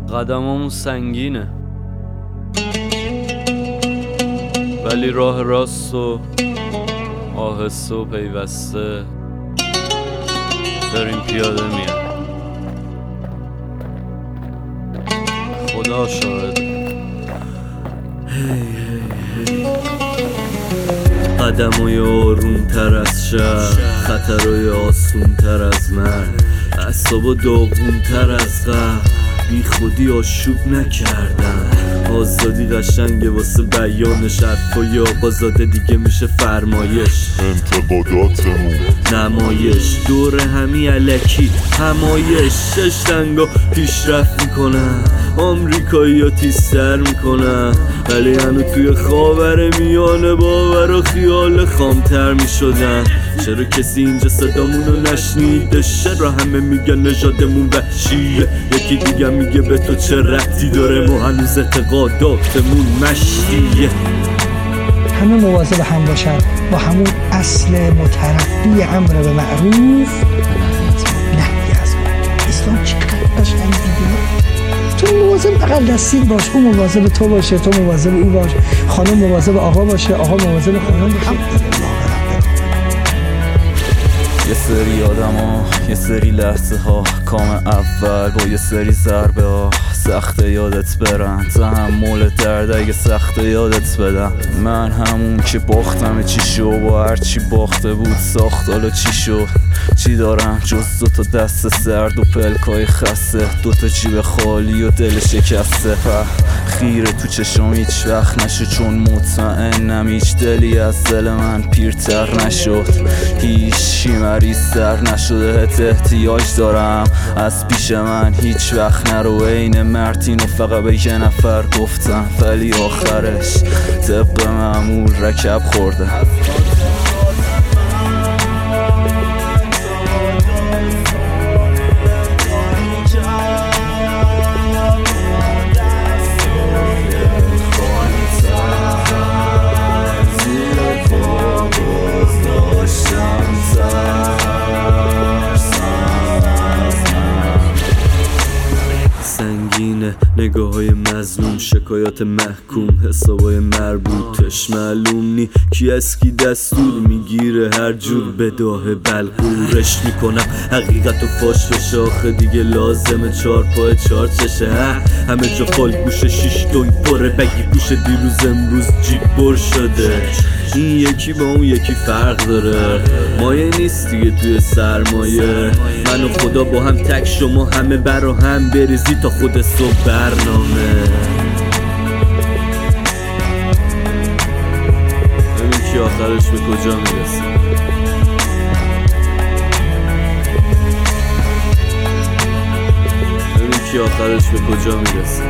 قدمامون سنگینه ولی راه راست و آهسته و پیوسته داریم پیاده میاد. خدا شاهد. قدمای آروم تر از شهر، خطرهای آسون تر از مرگ، اعصابا داغون تر از قهر، بی خودی آشوب نکردن. آزادی قشنگه واسه بیانش، حرفای آقازاده دیگه میشه فرمایش. انتقاداتمون نمایش دور همی الکی همایش. ششتنگا پیشرفت میکنن، آمریکایی ها تیزتر میکنن، ولی هنو توی خاور میانه باور و خیال خامتر میشدن. چرا کسی اینجا صدامونو نشنیده؟ چرا همه میگن نژادمون وحشیه؟ یکی دیگه میگه به تو چه ربطی داره؟ ما هنوز اعتقاداتمون مشتیه. همه مواظب هم باشن با همون اصل متربی امر به معروف نهی از منکر. اسلام چقدر قشنگ دیگه. تو مواظب بغل دستید باش، اون مواظب تو باشه، تو مواظب او باش، خانم مواظب آقا باشه، آقا مواظب خانم باشه. یه سری آدم ها، یه سری لحظه ها، کام اول با یه سری ضربه ها سخته یادت برن. تحمل درد اگه سخته یادت بدم. من همون که باختم چی شو و هرچی باخته بود ساخت، حالا چی شد؟ چی دارم جز دوتا دست سرد و پلکای خسته، دوتا جیب خالی و دل شکسته. خیره تو چشم هیچ وقت نشد، چون مطمئنم هیچ دلی از دل من پیرتر نشد. هیچی مریض‌تر نشده، حت احتیاج دارم از پیش من هیچ وقت نرو. عین مرتینو فقط به یه نفر گفتم، ولی آخرش طبق معمول رکب خورده. سنگینه نگاه های مظلوم، شکایات محکوم، حسابای مربوطش معلوم نی کی از کی دستور میگیره. هر جور بداه بلغورش میکنم حقیقت و فاش بشه. آخه دیگه لازمه 4 پای 4 چشه. همه جا فالگوشه 6 دنگ پره، بگی گوشه دیروز امروز جیب بر شده. این یکی با اون یکی فرق داره، مایه نیست دیگه توی سرمایه. من و خدا با هم تک، شما همه برا هم بریزی تا خود صبح برنامه. ببین کی آخرش به کجا میرسه. ببین کی آخرش به کجا میرسه.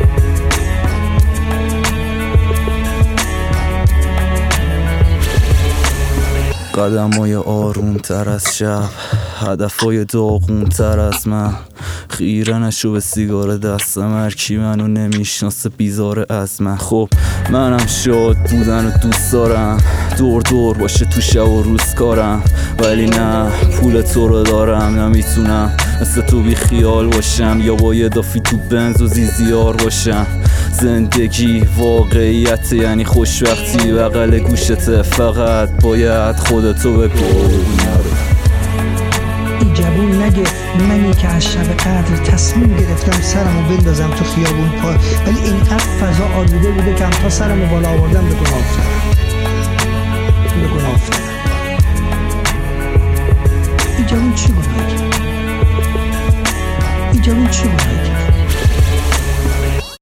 قدمای آروم تر از شب، هدفای داغون تر از من. خیره نشو به سیگار دستم، هرکی منو نمیشناسه بیزاره از من. خب منم شاد بودن و دوست دارم، دور دور باشه تو شب و روز کارم، ولی نه پول تو رو دارم. نمیتونم مثل تو بی خیال باشم، یا با یه دافی تو بنز و زیزیار باشم. زندگی واقعیت یعنی خوشبختی بغل گوشته، فقط باید خودتو بگو. این جوون نگه منی که از شب قدر تصمیم گرفتم سرمو بندازم تو خیابون پا، ولی اینقدر فضا آلوده بوده که تا سرمو بالا آوردم به گناه افتادم. این جوون چی گناه کرد؟ این جوون چی گناه